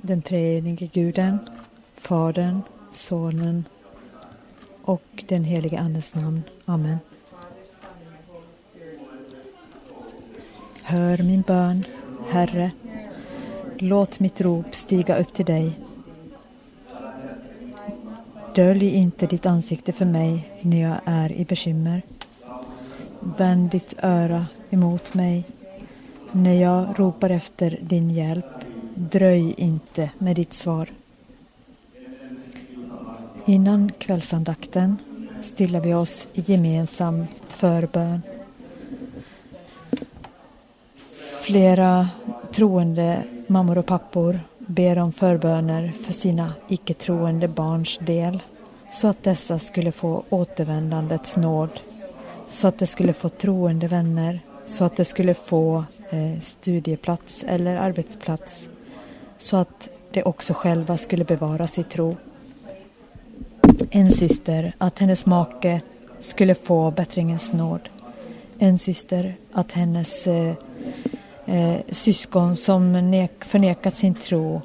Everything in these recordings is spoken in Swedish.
den treenige Guden, Fadern, Sonen och den helige Andes namn. Amen. Hör min bön, Herre. Låt mitt rop stiga upp till dig. Dölj inte ditt ansikte för mig när jag är i bekymmer. Vänd ditt öra emot mig när jag ropar efter din hjälp. Dröj inte med ditt svar. Innan kvällsandakten stillar vi oss i gemensam förbön. Flera troende mammor och pappor ber om förböner för sina icke-troende barns del, så att dessa skulle få återvändandets nåd, så att de skulle få troende vänner, så att de skulle få studieplats eller arbetsplats, så att de också själva skulle bevara sin tro. En syster att hennes make skulle få bättringens nåd. En syster att hennes syskon som förnekat sin tro,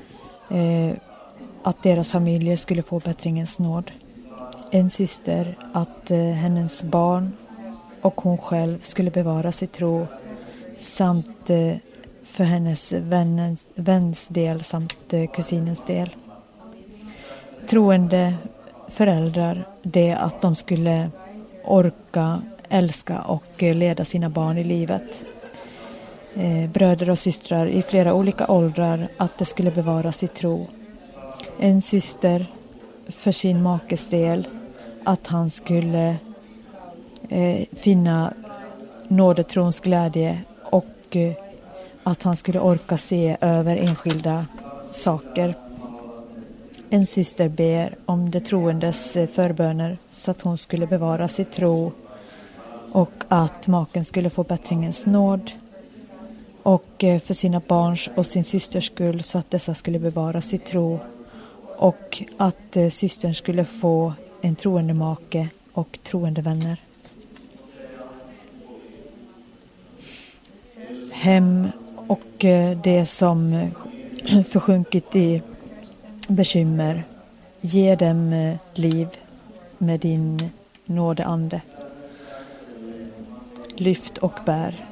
att deras familjer skulle få bättringens nåd. En syster att hennes barn och hon själv skulle bevara sin tro, samt för hennes väns del samt kusinens del. Troende föräldrar, det att de skulle orka, älska och leda sina barn i livet. Bröder och systrar i flera olika åldrar, att det skulle bevara sin tro. En syster för sin makes del, att han skulle finna nådetrons glädje och att han skulle orka se över enskilda saker. En syster ber om de troendes förböner så att hon skulle bevara sin tro och att maken skulle få bättringens nåd, och för sina barns och sin systers skull så att dessa skulle bevara sin tro, och att systern skulle få en troende make och troende vänner. Hem och det som försjunkit i bekymmer, ge dem liv med din nådeande. Lyft och bär.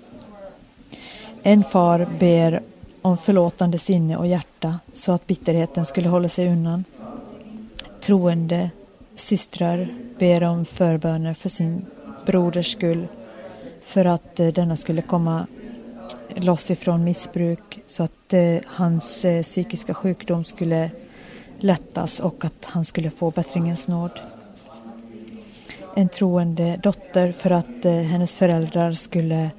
En far ber om förlåtande sinne och hjärta så att bitterheten skulle hålla sig undan. Troende systrar ber om förböner för sin broders skull, för att denna skulle komma loss ifrån missbruk, så att hans psykiska sjukdom skulle lättas och att han skulle få bättringens nåd. En troende dotter för att hennes föräldrar skulle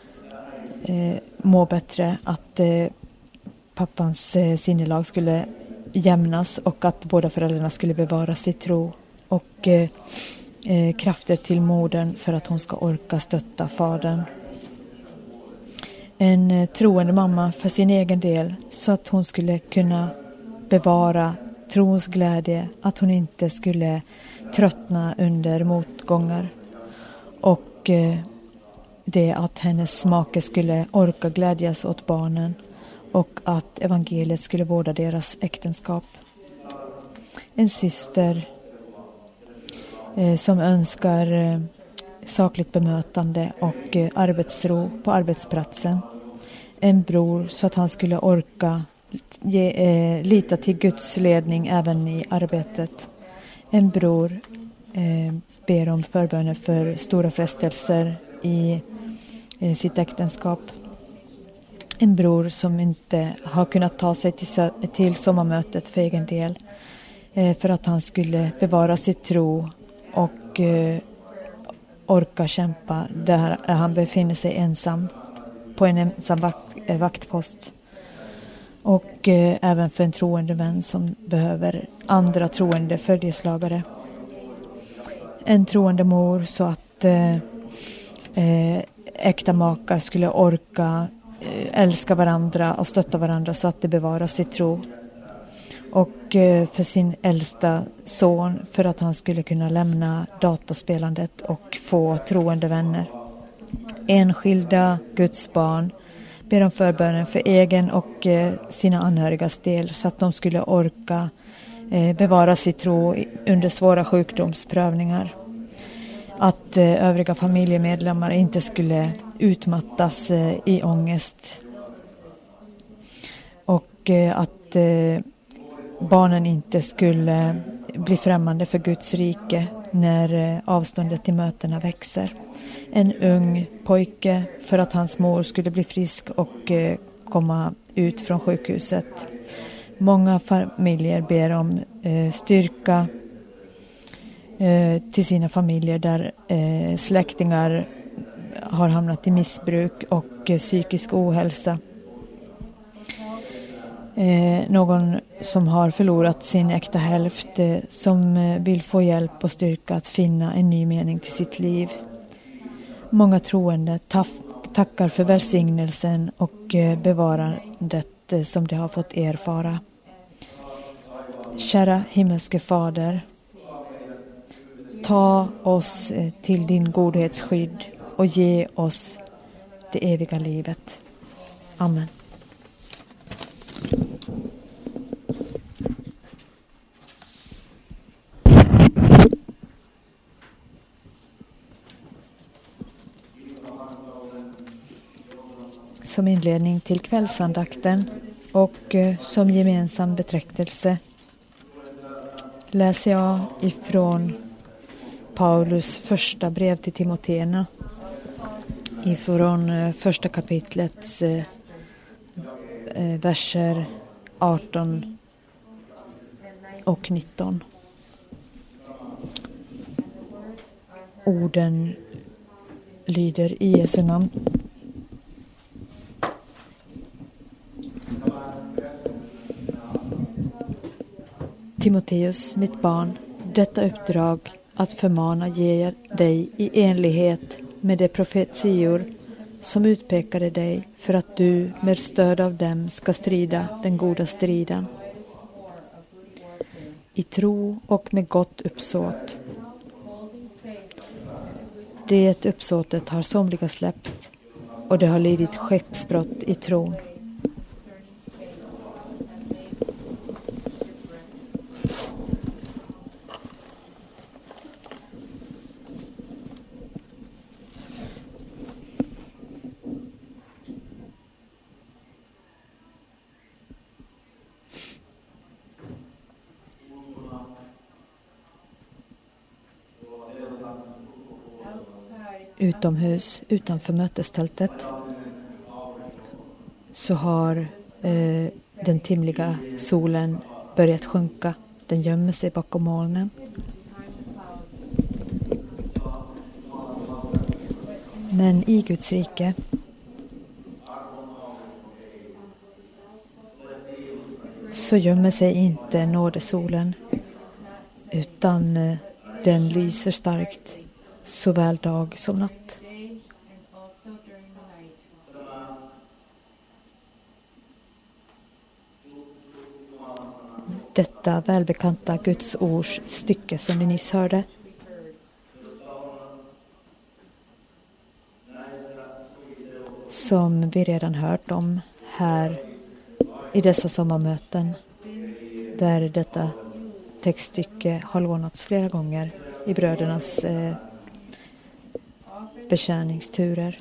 må bättre, att pappans sinnelag skulle jämnas och att båda föräldrarna skulle bevara sin tro, och krafter till modern för att hon ska orka stötta fadern. En troende mamma för sin egen del, så att hon skulle kunna bevara trons glädje, att hon inte skulle tröttna under motgångar, och det att hennes make skulle orka glädjas åt barnen, och att evangeliet skulle vårda deras äktenskap. En syster som önskar sakligt bemötande och arbetsro på arbetsplatsen. En bror så att han skulle orka lita till Guds ledning även i arbetet. En bror ber om förböner för stora frestelser i sitt äktenskap. En bror som inte har kunnat ta sig till sommarmötet för egen del, för att han skulle bevara sitt tro och orka kämpa där han befinner sig ensam på en ensam vaktpost. Och även för en troende vän som behöver andra troende följeslagare. En troende mor så att äkta makar skulle orka älska varandra och stötta varandra så att det bevarar sitt tro. Och för sin äldsta son för att han skulle kunna lämna dataspelandet och få troende vänner. Enskilda Guds barn ber om förbönen för egen och sina anhörigas del så att de skulle orka bevara sitt tro under svåra sjukdomsprövningar. Att övriga familjemedlemmar inte skulle utmattas i ångest. Och att barnen inte skulle bli främmande för Guds rike när avståndet till mötena växer. En ung pojke för att hans mor skulle bli frisk och komma ut från sjukhuset. Många familjer ber om styrka till sina familjer där släktingar har hamnat i missbruk och psykisk ohälsa. Någon som har förlorat sin äkta hälft som vill få hjälp och styrka att finna en ny mening till sitt liv. Många troende tackar för välsignelsen och bevarandet som de har fått erfara. Kära himmelske Fader, ta oss till din godhetsskydd och ge oss det eviga livet. Amen. Som inledning till kvällsandakten och som gemensam beträktelse läser jag ifrån Paulus första brev till Timoteerna ifrån första kapitlets verser 18 och 19. Orden lyder i Jesu namn. Timoteus, mitt barn, detta uppdrag att förmana ger dig i enlighet med de profetior som utpekade dig för att du med stöd av dem ska strida den goda striden. I tro och med gott uppsåt. Det uppsåtet har somliga släppt och det har lidit skeppsbrott i tron. Utomhus, utanför mötestältet, så har den timliga solen börjat sjunka. Den gömmer sig bakom molnen. Men i Guds rike så gömmer sig inte nådesolen, utan den lyser starkt såväl dag som natt. Detta välbekanta Guds ords stycke som vi nyss hörde som vi redan hört om här i dessa sommarmöten, där detta textstycke har lånats flera gånger i brödernas betjäningsturer.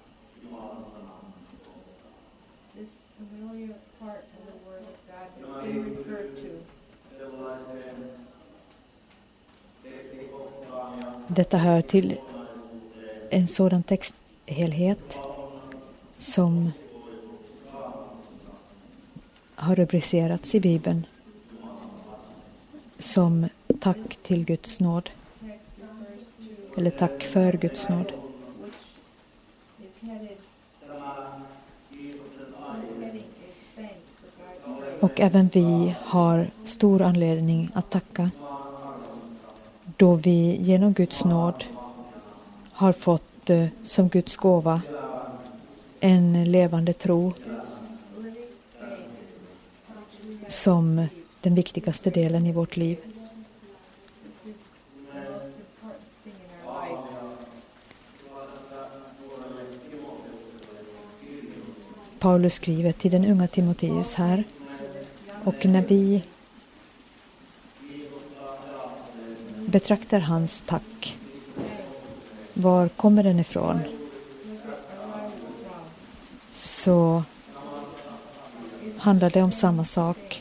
Detta hör till en sådan texthelhet som har rubricerats i Bibeln som tack till Guds nåd, eller tack för Guds nåd. Och även vi har stor anledning att tacka, då vi genom Guds nåd har fått som Guds gåva en levande tro som den viktigaste delen i vårt liv. Paulus skriver till den unga Timoteus här. Och när vi betraktar hans tack, var kommer den ifrån? Så handlar det om samma sak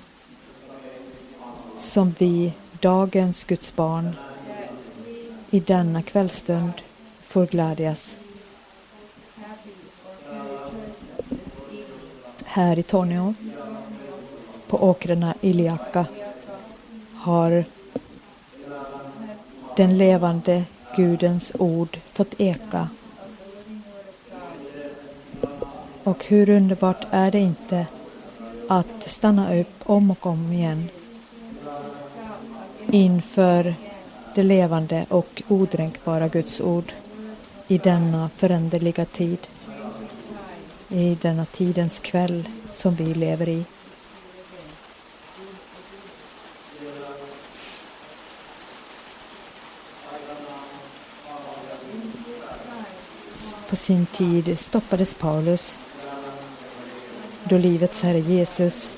som vi, dagens Guds barn, i denna kvällstund får glädjas. Här i Torneå, på åkrarna i Liaka, har den levande Gudens ord fått eka. Och hur underbart är det inte att stanna upp om och om igen inför det levande och odränkbara Guds ord i denna föränderliga tid, i denna tidens kväll som vi lever i. På sin tid stoppades Paulus då livets Herre Jesus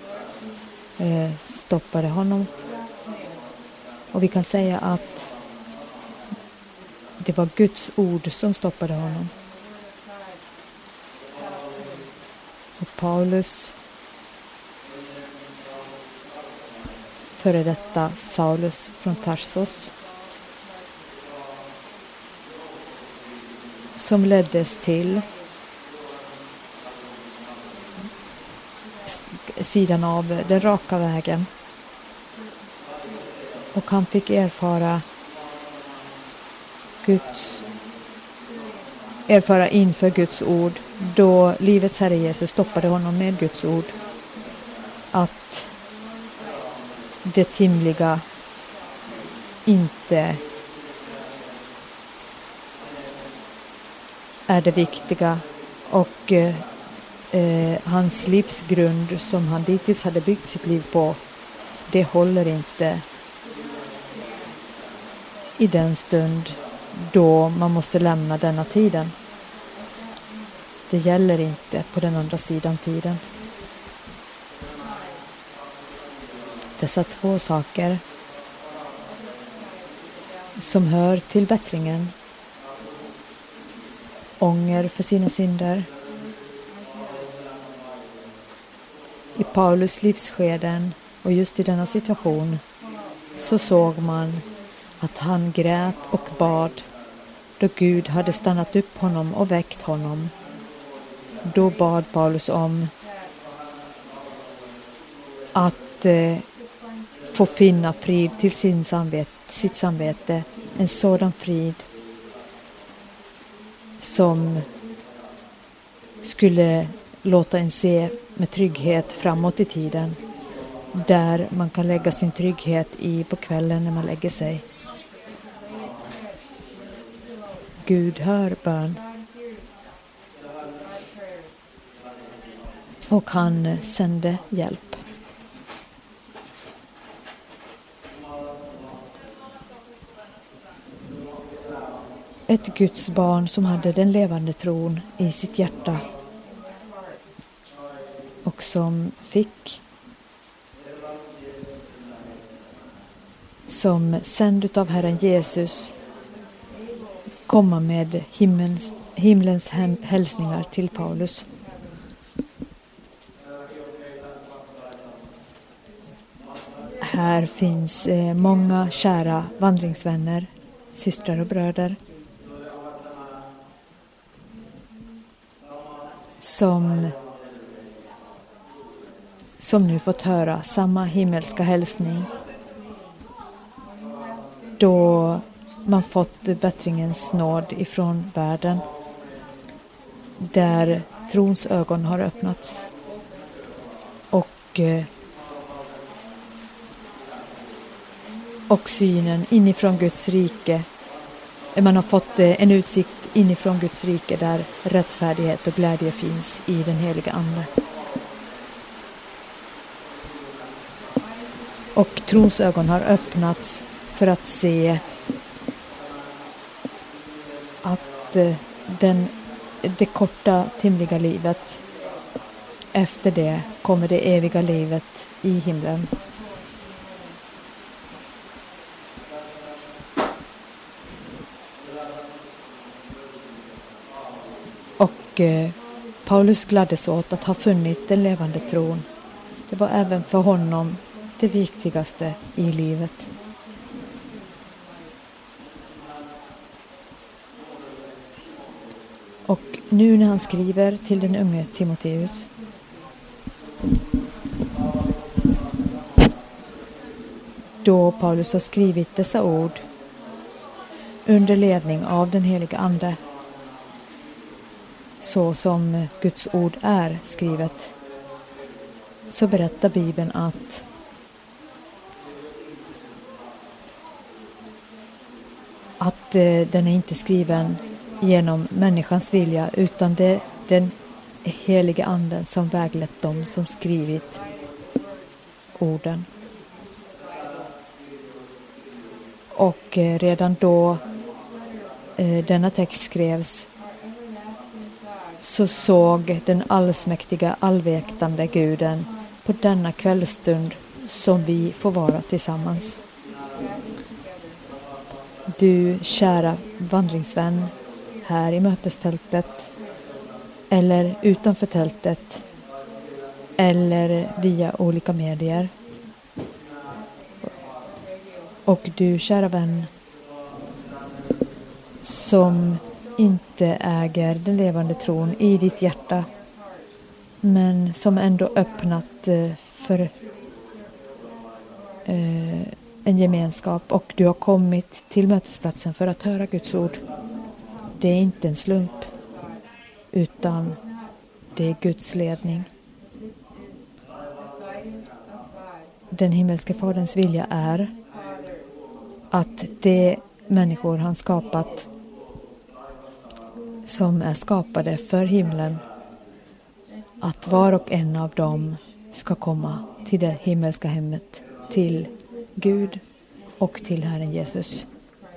stoppade honom. Och vi kan säga att det var Guds ord som stoppade honom. Och Paulus, före detta Saulus från Tarsos, som leddes till sidan av den raka vägen. Och han fick erfara inför Guds ord, då livets Herre Jesus stoppade honom med Guds ord, att det timliga inte är det viktiga, och hans livsgrund som han dittills hade byggt sitt liv på, det håller inte i den stund då man måste lämna denna tiden. Det gäller inte på den andra sidan tiden. Dessa två saker som hör till bättringen: ånger för sina synder. I Paulus livsskeden och just i denna situation så såg man att han grät och bad då Gud hade stannat upp honom och väckt honom. Då bad Paulus om att få finna frid till sitt samvete, en sådan frid som skulle låta en se med trygghet framåt i tiden, där man kan lägga sin trygghet i på kvällen när man lägger sig. Gud hör bön. Och han sände hjälp. Ett Guds barn som hade den levande tron i sitt hjärta och som fick, som sänd av Herren Jesus, komma med himlens hälsningar till Paulus. Här finns många kära vandringsvänner, systrar och bröder, som nu fått höra samma himmelska hälsning, då man fått bättringens nåd ifrån världen, där trons ögon har öppnats och synen inifrån Guds rike. Man har fått en utsikt inifrån Guds rike där rättfärdighet och glädje finns i den heliga ande. Och trons ögon har öppnats för att se att det korta timliga livet efter det kommer det eviga livet i himlen. Och Paulus gladdes åt att ha funnit den levande tron. Det var även för honom det viktigaste i livet. Och nu när han skriver till den unge Timoteus, då Paulus har skrivit dessa ord under ledning av den heliga ande, så som Guds ord är skrivet, så berättar Bibeln att den är inte skriven genom människans vilja, utan det är den heliga anden som väglett dem som skrivit orden. Och redan då denna text skrevs, så såg den allsmäktiga, allvetande Guden på denna kvällstund som vi får vara tillsammans. Du kära vandringsvän, här i mötestältet eller utanför tältet eller via olika medier. Och du kära vän som inte äger den levande tron i ditt hjärta, men som ändå öppnat för en gemenskap, och du har kommit till mötesplatsen för att höra Guds ord. Det är inte en slump, utan det är Guds ledning. Den himmelske faderns vilja är att de människor han skapat, som är skapade för himlen, att var och en av dem ska komma till det himmelska hemmet, till Gud och till Herren Jesus.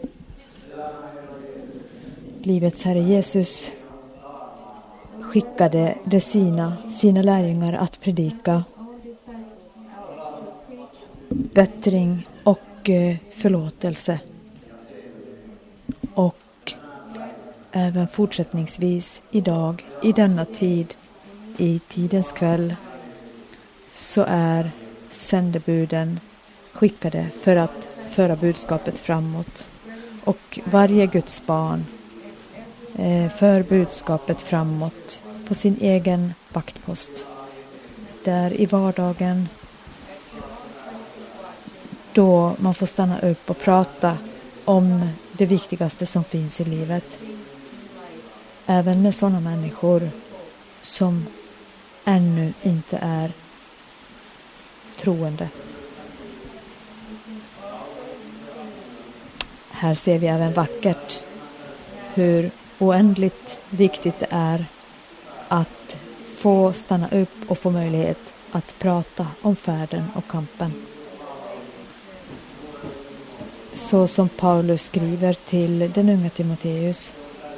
Livets Herre Jesus skickade sina lärjungar att predika bättring och förlåtelse. Och även fortsättningsvis idag, i denna tid, i tidens kväll, så är sändebuden skickade för att föra budskapet framåt. Och varje Guds barn för budskapet framåt på sin egen vaktpost. Där i vardagen, då man får stanna upp och prata om det viktigaste som finns i livet. Även med sådana människor som ännu inte är troende. Här ser vi även vackert hur oändligt viktigt det är att få stanna upp och få möjlighet att prata om färden och kampen. Så som Paulus skriver till den unga Timoteus.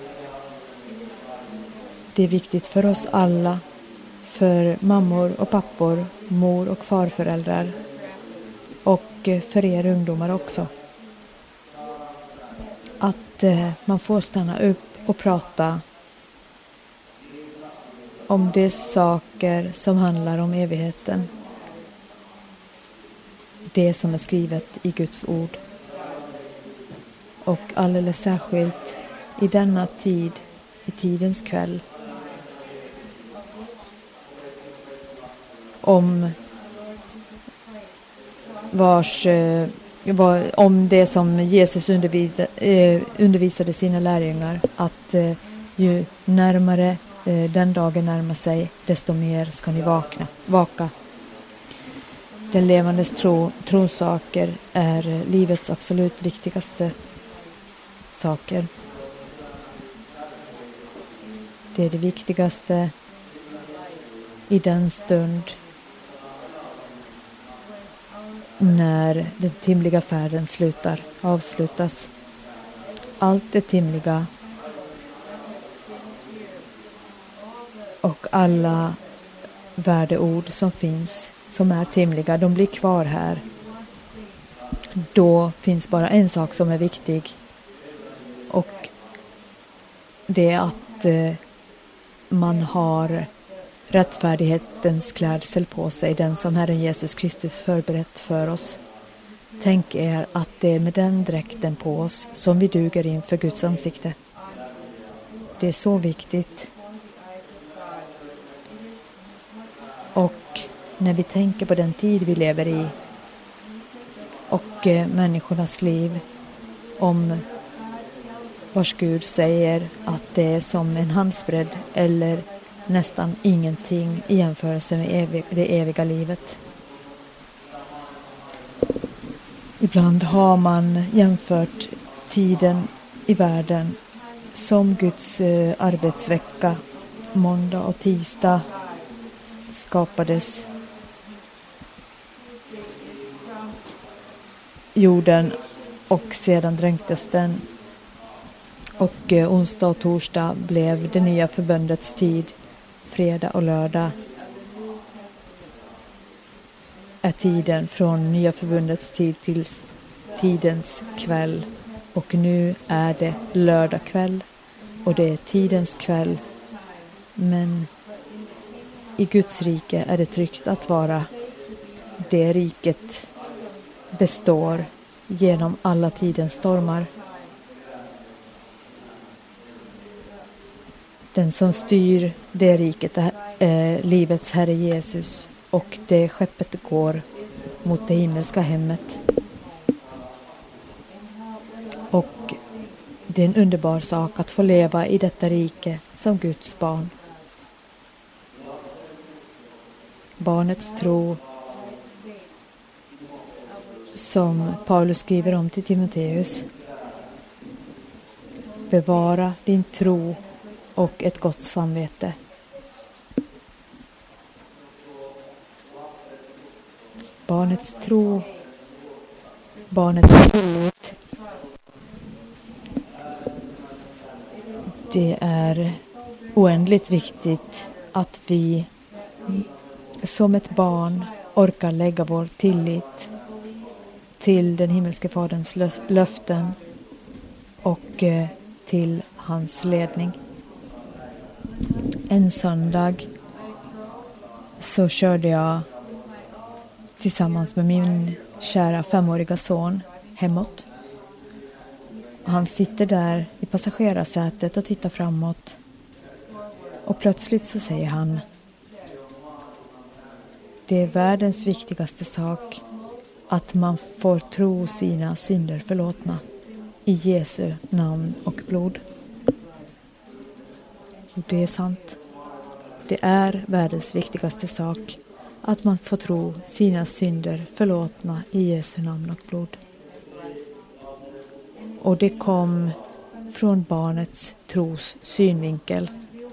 Det är viktigt för oss alla, för mammor och pappor, mor och farföräldrar och för er ungdomar också. Att man får stanna upp och prata om de saker som handlar om evigheten. Det som är skrivet i Guds ord. Och alldeles särskilt i denna tid, i tidens kväll. Om det som Jesus undervisade sina lärjungar, att ju närmare den dagen närmar sig, desto mer ska ni vaka. Den levandes tronsaker är livets absolut viktigaste saker. Det är det viktigaste i den stund när den timliga färden avslutas. Allt det timliga och alla värdeord som finns, som är timliga, de blir kvar här. Då finns bara en sak som är viktig, och det är att man har rättfärdighetens klädsel på sig, den som Herren Jesus Kristus förberett för oss. Tänk er att det är med den dräkten på oss som vi duger inför Guds ansikte. Det är så viktigt. Och när vi tänker på den tid vi lever i och människornas liv, om vars Gud säger att det är som en handsbredd eller nästan ingenting i jämförelse med det eviga livet. Ibland har man jämfört tiden i världen som Guds arbetsvecka. Måndag och tisdag skapades jorden och sedan dränktes den. Och onsdag och torsdag blev det nya förbundets tid. Fredag och lördag är tiden från nya förbundets tid till tidens kväll. Och nu är det lördag kväll och det är tidens kväll. Men i Guds rike är det tryggt att vara. Det riket består genom alla tidens stormar. Den som styr det riket är livets Herre Jesus, och det skeppet går mot det himmelska hemmet. Och det är en underbar sak att få leva i detta rike som Guds barn. Barnets tro, som Paulus skriver om till Timoteus. Bevara din tro och ett gott samvete. Barnets tro, barnets tillit. Det är oändligt viktigt att vi som ett barn orkar lägga vår tillit till den himmelske faderns löften och till hans ledning. En söndag så körde jag tillsammans med min kära 5-åriga son hemåt. Han sitter där i passagerarsätet och tittar framåt. Och plötsligt så säger han: det är världens viktigaste sak att man får tro sina synder förlåtna i Jesu namn och blod. Och det är sant. Det är världens viktigaste sak att man får tro sina synder förlåtna i Jesu namn och blod. Och det kom från barnets tros synvinkel.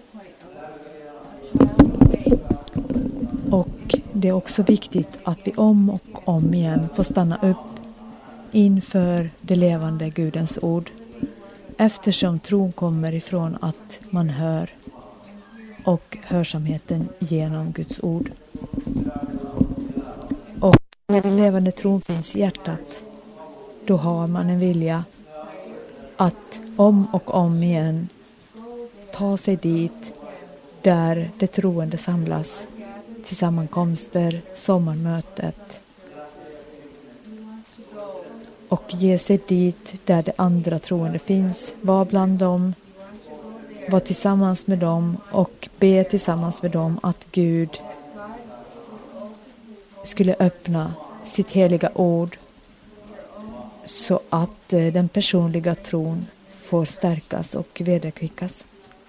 Och det är också viktigt att vi om och om igen får stanna upp inför det levande Gudens ord. Eftersom tron kommer ifrån att man hör, och hörsamheten genom Guds ord. Och när den levande tron finns i hjärtat, då har man en vilja att om och om igen ta sig dit där det troende samlas, till sammankomster, sommarmötet, och ge sig dit där det andra troende finns, var bland dem, var tillsammans med dem och be tillsammans med dem att Gud skulle öppna sitt heliga ord så att den personliga tron får stärkas och vederkvickas.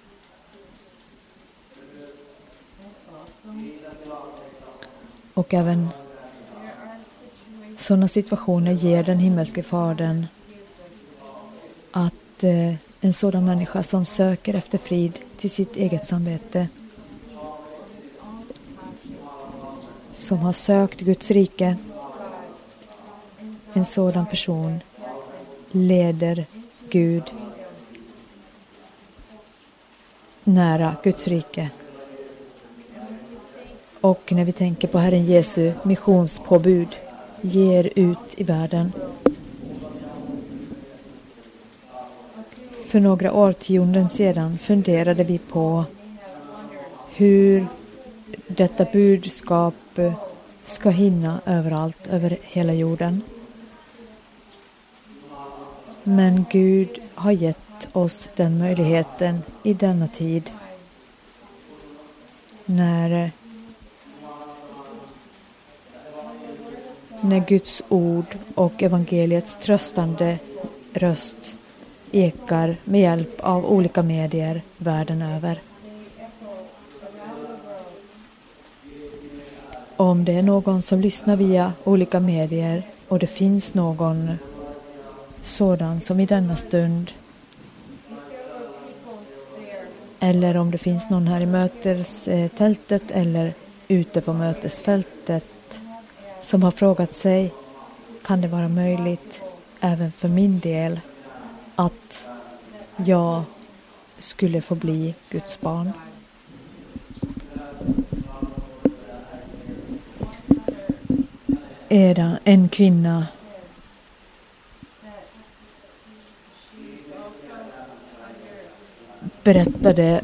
Och även sådana situationer ger den himmelske fadern att en sådan människa som söker efter frid till sitt eget samvete, som har sökt Guds rike, en sådan person leder Gud nära Guds rike. Och när vi tänker på Herren Jesu missionspåbud, ger ut i världen. För några årtionden sedan funderade vi på hur detta budskap ska hinna överallt, över hela jorden. Men Gud har gett oss den möjligheten i denna tid. När Guds ord och evangeliets tröstande röst ekar med hjälp av olika medier världen över. Om det är någon som lyssnar via olika medier och det finns någon sådan som i denna stund, eller om det finns någon här i mötestältet eller ute på mötesfältet som har frågat sig, kan det vara möjligt även för min del att jag skulle få bli Guds barn? En kvinna berättade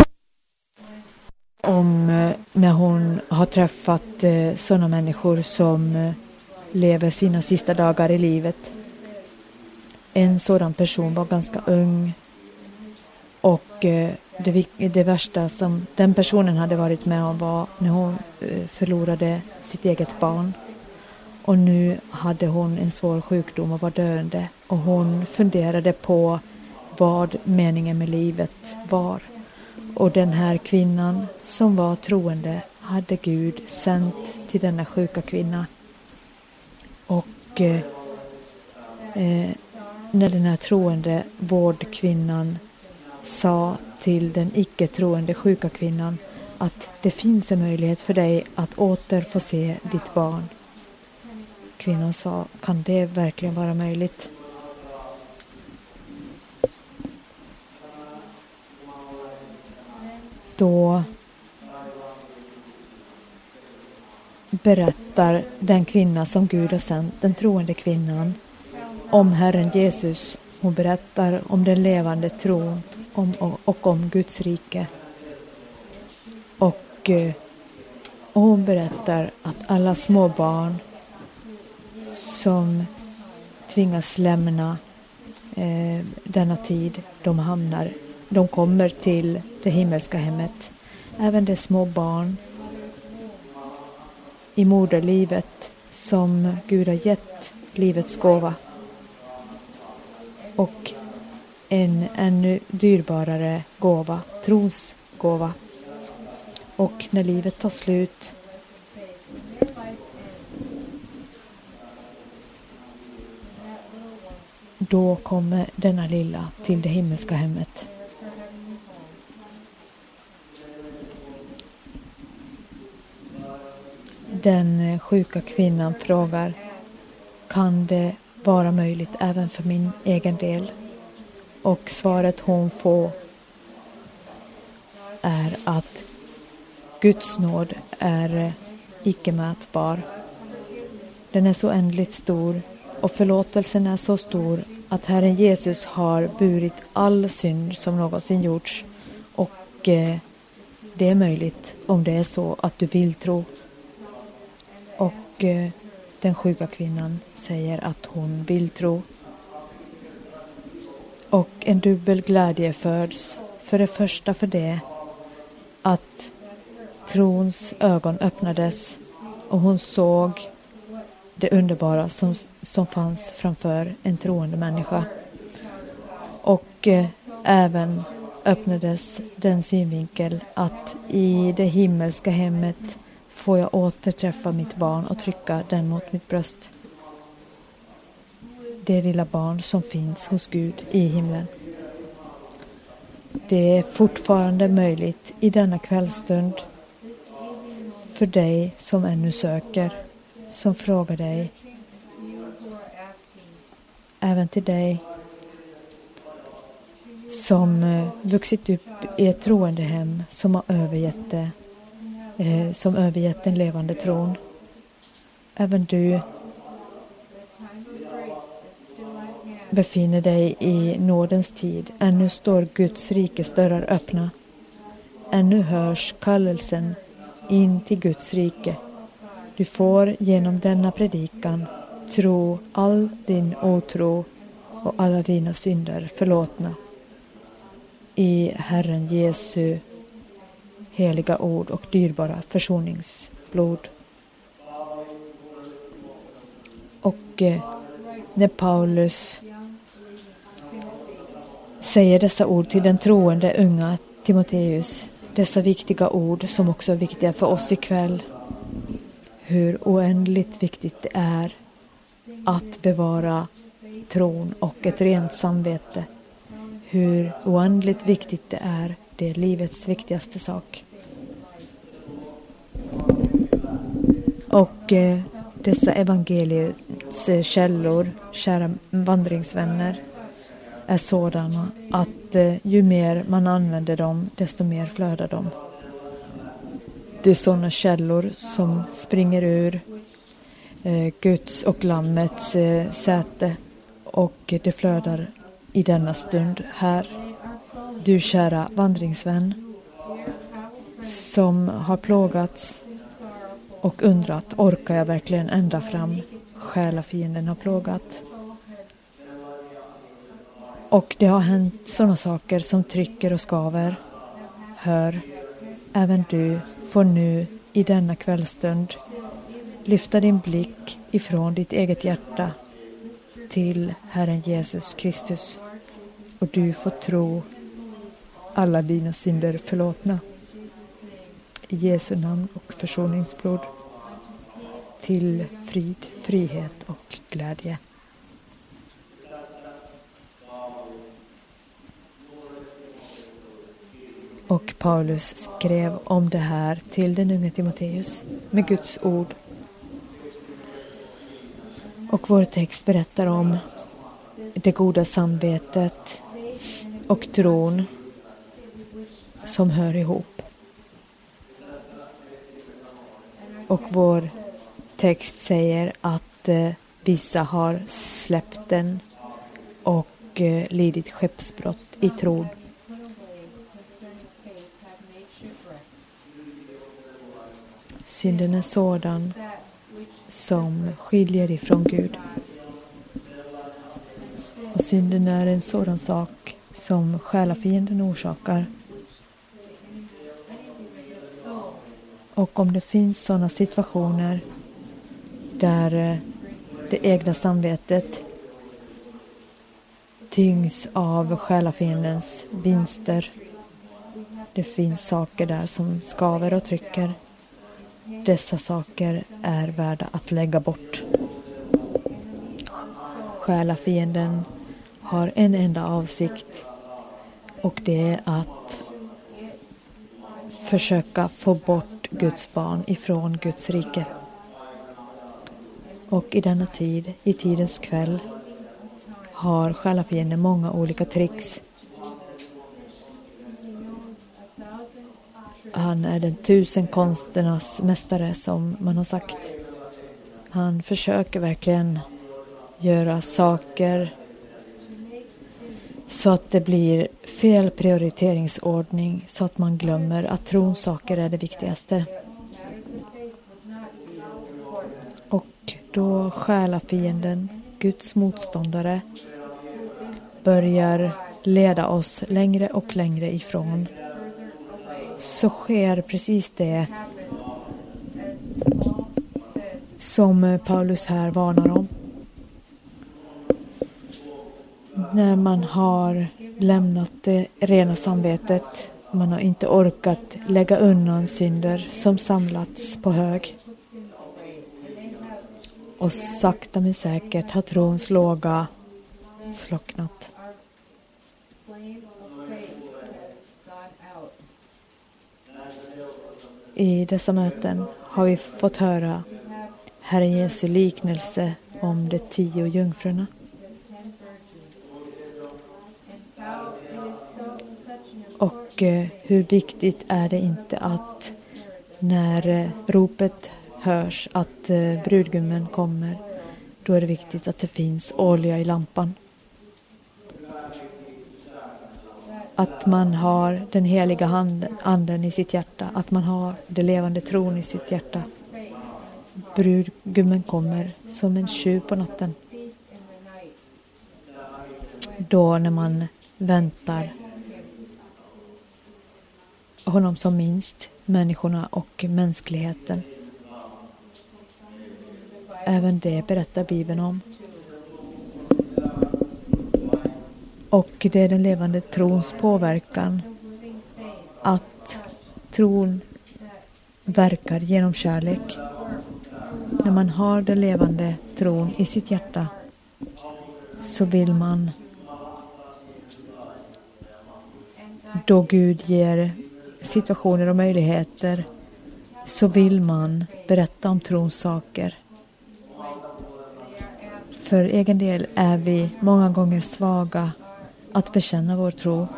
om när hon har träffat sådana människor som lever sina sista dagar i livet. En sådan person var ganska ung och det värsta som den personen hade varit med om var när hon förlorade sitt eget barn. Och nu hade hon en svår sjukdom och var döende. Och hon funderade på vad meningen med livet var. Och den här kvinnan som var troende hade Gud sänt till denna sjuka kvinna. Och när den här troende vårdkvinnan sa till den icke-troende sjuka kvinnan att det finns en möjlighet för dig att åter få se ditt barn. Kvinnan sa, kan det verkligen vara möjligt? Då berättar den kvinna som Gud har sänt, den troende kvinnan, om Herren Jesus. Hon berättar om den levande tron och om Guds rike. Och hon berättar att alla små barn som tvingas lämna denna tid, de kommer till det himmelska hemmet. Även de små barn i moderlivet som Gud har gett livets gåva. Och en ännu dyrbarare gåva, trons gåva. Och när livet tar slut då kommer denna lilla till det himmelska hemmet. Den sjuka kvinnan frågar, kan det vara möjligt även för min egen del? Och svaret hon får är att Guds nåd är icke mätbar. Den är så ändligt stor och förlåtelsen är så stor att Herren Jesus har burit all synd som någonsin gjorts. Och det är möjligt om det är så att du vill tro. Och den sjuka kvinnan säger att hon vill tro. Och en dubbel glädje föds. För det första för det att trons ögon öppnades och hon såg det underbara som fanns framför en troende människa. Och även öppnades den synvinkel att i det himmelska hemmet får jag återträffa mitt barn och trycka den mot mitt bröst. Det lilla barn som finns hos Gud i himlen. Det är fortfarande möjligt i denna kvällstund för dig som ännu söker, som frågar dig. Även till dig som vuxit upp i ett troende hem som har övergett det som övergett den levande tron. Även du befinner dig i nådens tid. Ännu står Guds rikes dörrar öppna. Ännu hörs kallelsen in till Guds rike. Du får genom denna predikan tro all din otro och alla dina synder förlåtna i Herren Jesu heliga ord och dyrbara försoningsblod. Och när Paulus säger dessa ord till den troende unga Timoteus, dessa viktiga ord som också är viktiga för oss ikväll, hur oändligt viktigt det är att bevara tron och ett rent samvete. Hur oändligt viktigt det är livets viktigaste sak. Och dessa evangeliets källor, kära vandringsvänner, är sådana att ju mer man använder dem, desto mer flödar de. Det är sådana källor som springer ur Guds och Lammets säte, och det flödar i denna stund här. Du kära vandringsvän som har plågats och undrat, orkar jag verkligen ända fram? Själafienden har plågat. Och det har hänt sådana saker som trycker och skaver. Hör, även du får nu i denna kvällstund lyfta din blick ifrån ditt eget hjärta till Herren Jesus Kristus, och du får tro alla dina synder förlåtna i Jesu namn och försoningsblod, till frid, frihet och glädje. Och Paulus skrev om det här till den unge Timoteus med Guds ord. Och vår text berättar om det goda samvetet och tron som hör ihop. Och vår text säger att vissa har släppt den och lidit skeppsbrott i tron. Synden är sådan som skiljer ifrån Gud. Och synden är en sådan sak som själafienden orsakar. Och om det finns sådana situationer där det egna samvetet tyngs av själafiendens vinster. Det finns saker där som skaver och trycker. Dessa saker är värda att lägga bort. Själafienden har en enda avsikt, och det är att försöka få bort Guds barn ifrån Guds rike. Och i denna tid, i tidens kväll, har själafienden många olika tricks. Han är den 1000 konsternas mästare, som man har sagt. Han försöker verkligen göra saker så att det blir fel prioriteringsordning, så att man glömmer att trons saker är det viktigaste. Och då själafienden, Guds motståndare, börjar leda oss längre och längre ifrån, så sker precis det som Paulus här varnar om. När man har lämnat det rena samvetet, man har inte orkat lägga undan synder som samlats på hög. Och sakta men säkert har trons låga slocknat. I dessa möten har vi fått höra Herren Jesu liknelse om de 10 jungfrurna. Och hur viktigt är det inte att När ropet hörs att brudgummen kommer, då är det viktigt att det finns olja i lampan. Att man har den heliga anden i sitt hjärta. Att man har det levande tron i sitt hjärta. Brudgummen kommer som en tjuv på natten. Då när man väntar honom som minst, människorna och mänskligheten. Även det berättar Bibeln om. Och det är den levande trons påverkan. Att tron verkar genom kärlek. När man har den levande tron i sitt hjärta, så vill man, då Gud ger situationer och möjligheter, så vill man berätta om trons saker. För egen del är vi många gånger svaga att bekänna vår tro.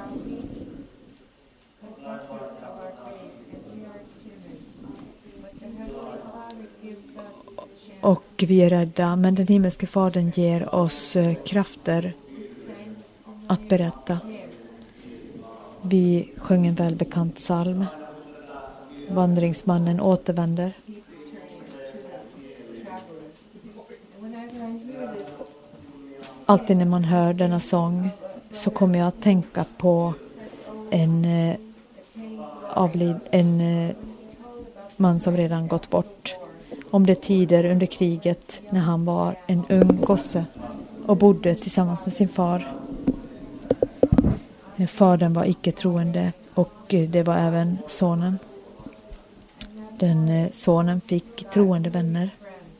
Och vi är rädda, men den himmelske fadern ger oss krafter att berätta. Vi sjöng en välbekant psalm. Vandringsmannen återvänder. Alltid när man hör denna sång så kommer jag att tänka på en man som redan gått bort. Om de tider under kriget när han var en ung gosse och bodde tillsammans med sin far. Fadern var icke troende och det var även sonen. Den sonen fick troende vänner.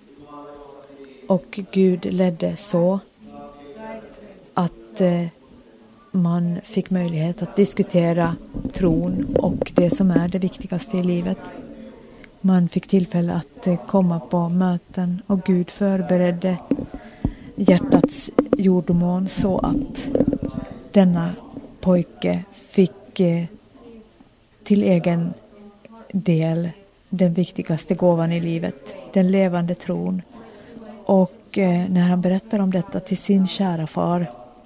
Och Gud ledde så att man fick möjlighet att diskutera tron och det som är det viktigaste i livet. Man fick tillfälle att komma på möten och Gud förberedde hjärtats jordomån så att denna pojke fick till egen del den viktigaste gåvan i livet, den levande tron. Och när han berättar om detta till sin kära far,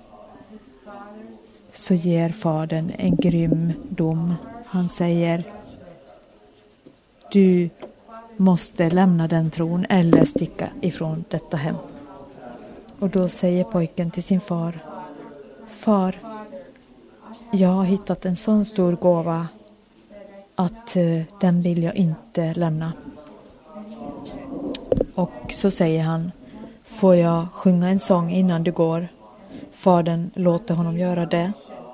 så ger fadern en grym dom. Han säger: du måste lämna den tron eller sticka ifrån detta hem. Och då säger pojken till sin far: far, jag har hittat en sån stor gåva att den vill jag inte lämna. Och så säger han: får jag sjunga en sång innan du går? Fadern låter honom göra det.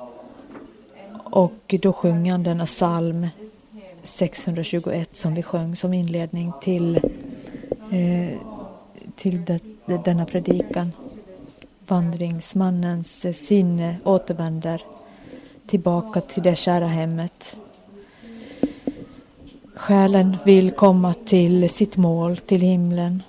Och då sjunger han denna psalm 621 som vi sjöng som inledning till denna predikan. Vandringsmannens sinne återvänder tillbaka till det kära hemmet. Själen vill komma till sitt mål, till himlen.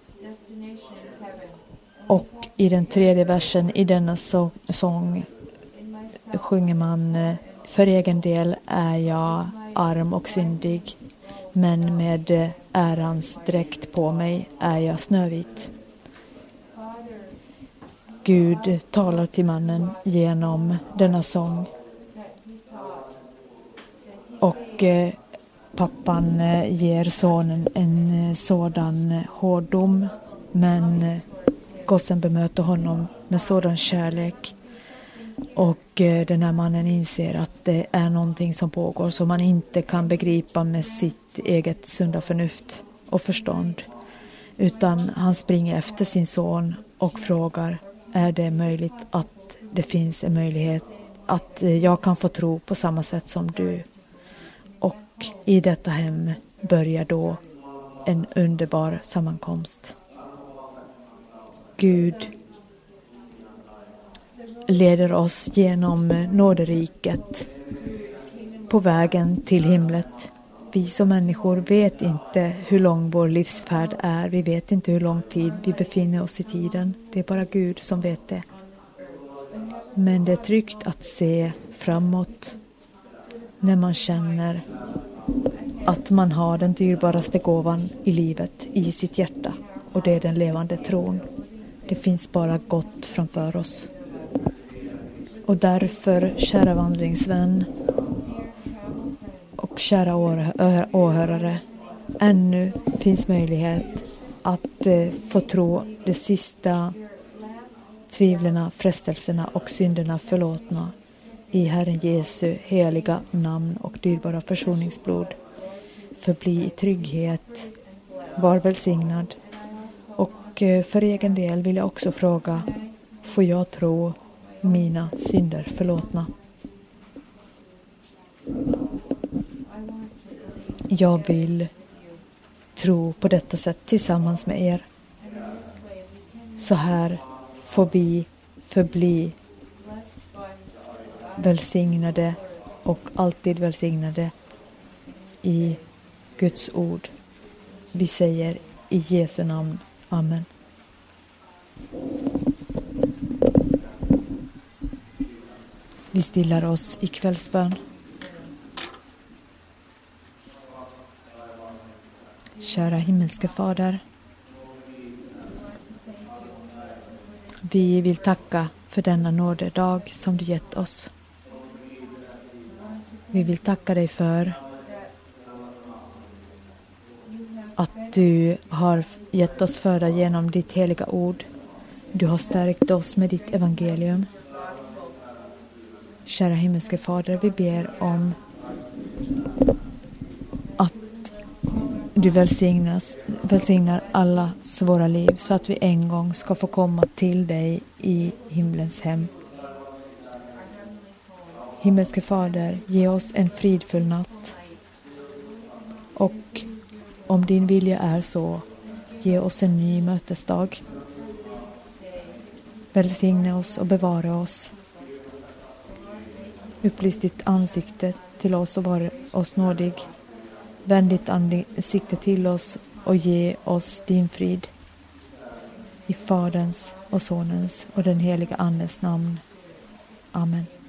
Och i den tredje versen i denna sång sjunger man: för egen del är jag arm och syndig, men med ärans dräkt på mig är jag snövit. Gud talar till mannen genom denna sång. Och pappan ger sonen en sådan hårdom, men gossen bemöter honom med sådan kärlek. Och den här mannen inser att det är någonting som pågår som man inte kan begripa med sitt eget sunda förnuft och förstånd. Utan han springer efter sin son och frågar: är det möjligt att det finns en möjlighet att jag kan få tro på samma sätt som du? Och i detta hem börjar då en underbar sammankomst. Gud leder oss genom nåderiket på vägen till himlet. Vi som människor vet inte hur lång vår livsfärd är. Vi vet inte hur lång tid vi befinner oss i tiden. Det är bara Gud som vet det. Men det är tryggt att se framåt när man känner att man har den dyrbaraste gåvan i livet i sitt hjärta, och det är den levande tron. Det finns bara gott framför oss. Och därför, kära vandringsvän och kära åhörare, ännu finns möjlighet att få tro de sista tvivlarna, frestelserna och synderna förlåtna i Herren Jesu heliga namn och dyrbara försoningsblod. Förbli i trygghet, var välsignad. Och för egen del vill jag också fråga, får jag tro mina synder förlåtna? Jag vill tro på detta sätt tillsammans med er. Så här får vi förbli välsignade och alltid välsignade i Guds ord. Vi säger i Jesu namn. Amen. Vi stillar oss i kvällsbön. Kära himmelske Fader, vi vill tacka för denna nådedag som du gett oss. Vi vill tacka dig för att du har gett oss föda genom ditt heliga ord. Du har stärkt oss med ditt evangelium. Kära himmelske Fader, vi ber om att du välsignar alla våra liv så att vi en gång ska få komma till dig i himlens hem. Himmelske Fader, ge oss en fridfull natt. Och om din vilja är så, ge oss en ny mötesdag. Välsigna oss och bevara oss. Upplys ditt ansikte till oss och var oss nådig. Vänd ditt ansikte till oss och ge oss din frid. I Faderns och Sonens och den heliga Andes namn. Amen.